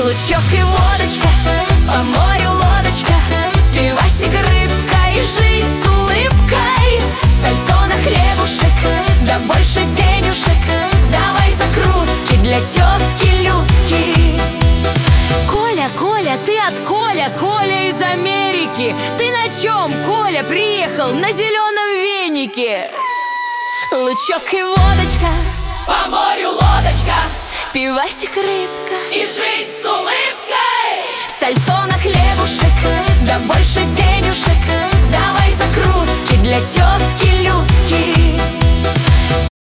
Лучок и водочка, по морю лодочка, пивасик, рыбка и жизнь с улыбкой. Сальцо на хлебушек, да больше денежек, давай закрутки для тетки Людки. Коля, Коля, ты от Коля, Коля из Америки. Ты на чем, Коля, приехал на зеленом венике? Лучок и водочка, по морю лодочка, пивасик, рыбка и жизнь с улыбкой. Сальцо на хлебушек, да больше денежек, давай закрутки для тетки